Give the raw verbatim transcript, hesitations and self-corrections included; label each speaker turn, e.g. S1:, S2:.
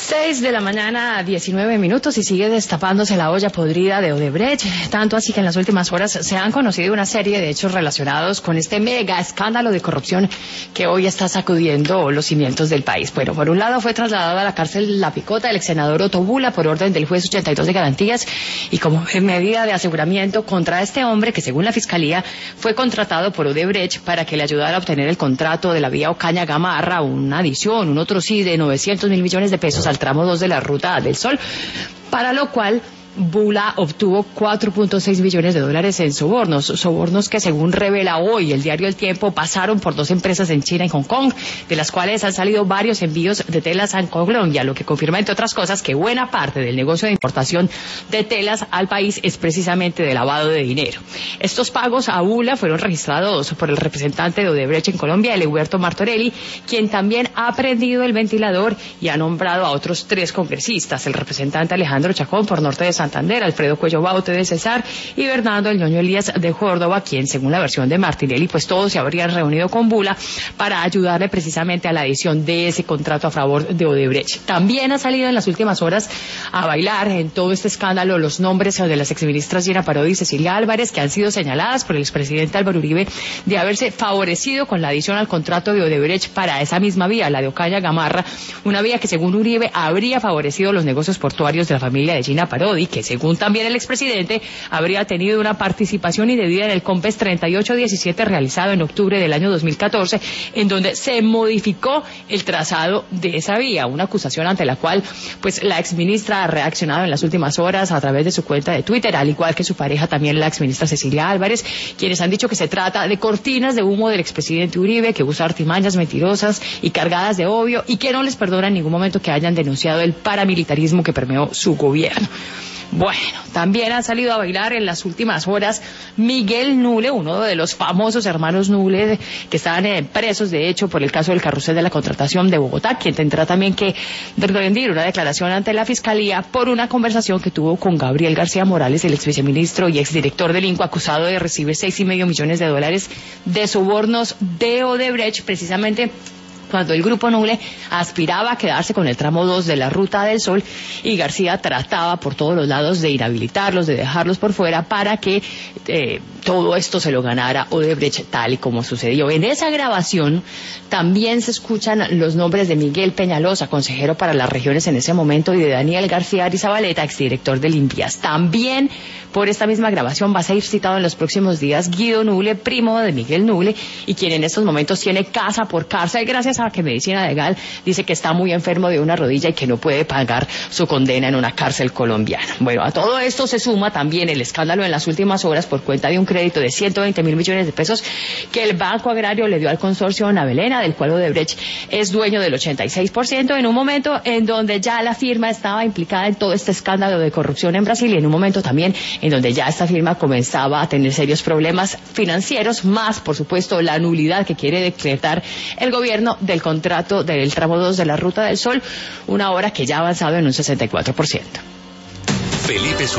S1: seis de la mañana, diecinueve minutos, y sigue destapándose la olla podrida de Odebrecht, tanto así que en las últimas horas se han conocido una serie de hechos relacionados con este mega escándalo de corrupción que hoy está sacudiendo los cimientos del país. Bueno, por un lado fue trasladado a la cárcel La Picota el ex senador Otto Bula por orden del juez ochenta y dos de Garantías, y como medida de aseguramiento contra este hombre que, según la Fiscalía, fue contratado por Odebrecht para que le ayudara a obtener el contrato de la vía Ocaña-Gamarra, una adición, un otro sí de novecientos mil millones de pesos al tramo dos de la Ruta del Sol, para lo cual Bula obtuvo cuatro punto seis millones de dólares en sobornos, sobornos que, según revela hoy el diario El Tiempo, pasaron por dos empresas en China y Hong Kong, de las cuales han salido varios envíos de telas a Colombia, lo que confirma, entre otras cosas, que buena parte del negocio de importación de telas al país es precisamente de lavado de dinero. Estos pagos a Bula fueron registrados por el representante de Odebrecht en Colombia, Elehuberto Martorelli, quien también ha prendido el ventilador y ha nombrado a otros tres congresistas: el representante Alejandro Chacón por Norte de Santander, Alfredo Cuello Baute de Cesar y Bernardo El Ñoño Elías de Córdoba, quien, según la versión de Martinelli, pues todos se habrían reunido con Bula para ayudarle precisamente a la adición de ese contrato a favor de Odebrecht. También ha salido en las últimas horas a bailar en todo este escándalo los nombres de las exministras Gina Parodi y Cecilia Álvarez, que han sido señaladas por el expresidente Álvaro Uribe de haberse favorecido con la adición al contrato de Odebrecht para esa misma vía, la de Ocaña-Gamarra, una vía que, según Uribe, habría favorecido los negocios portuarios de la familia de Gina Parodi, que, según también el expresidente, habría tenido una participación indebida en el COMPES treinta y ocho diecisiete realizado en octubre del año dos mil catorce, en donde se modificó el trazado de esa vía, una acusación ante la cual pues la exministra ha reaccionado en las últimas horas a través de su cuenta de Twitter, al igual que su pareja, también la exministra Cecilia Álvarez, quienes han dicho que se trata de cortinas de humo del expresidente Uribe, que usa artimañas mentirosas y cargadas de odio, y que no les perdona en ningún momento que hayan denunciado el paramilitarismo que permeó su gobierno. Bueno, también han salido a bailar en las últimas horas Miguel Nule, uno de los famosos hermanos Nule que estaban eh, presos, de hecho, por el caso del carrusel de la contratación de Bogotá, quien tendrá también que rendir una declaración ante la Fiscalía por una conversación que tuvo con Gabriel García Morales, el ex viceministro y exdirector del INCO, acusado de recibir seis y medio millones de dólares de sobornos de Odebrecht, precisamente cuando el grupo Nule aspiraba a quedarse con el tramo dos de la Ruta del Sol, y García trataba por todos los lados de inhabilitarlos, de dejarlos por fuera, para que eh, todo esto se lo ganara Odebrecht, tal y como sucedió. En esa grabación también se escuchan los nombres de Miguel Peñalosa, consejero para las regiones en ese momento, y de Daniel García Arizabaleta, exdirector del INVIAS. También por esta misma grabación va a ser citado en los próximos días Guido Nule, primo de Miguel Nule, y quien en estos momentos tiene casa por cárcel gracias a que Medicina Legal dice que está muy enfermo de una rodilla y que no puede pagar su condena en una cárcel colombiana. Bueno, a todo esto se suma también el escándalo en las últimas horas por cuenta de un crédito de ciento veinte mil millones de pesos que el Banco Agrario le dio al consorcio Navelena, del cual Odebrecht es dueño del ochenta y seis por ciento, en un momento en donde ya la firma estaba implicada en todo este escándalo de corrupción en Brasil, y en un momento también en donde ya esta firma comenzaba a tener serios problemas financieros, más, por supuesto, la nulidad que quiere decretar el gobierno del contrato del tramo dos de la Ruta del Sol, una obra que ya ha avanzado en un sesenta y cuatro por ciento.
S2: Felipe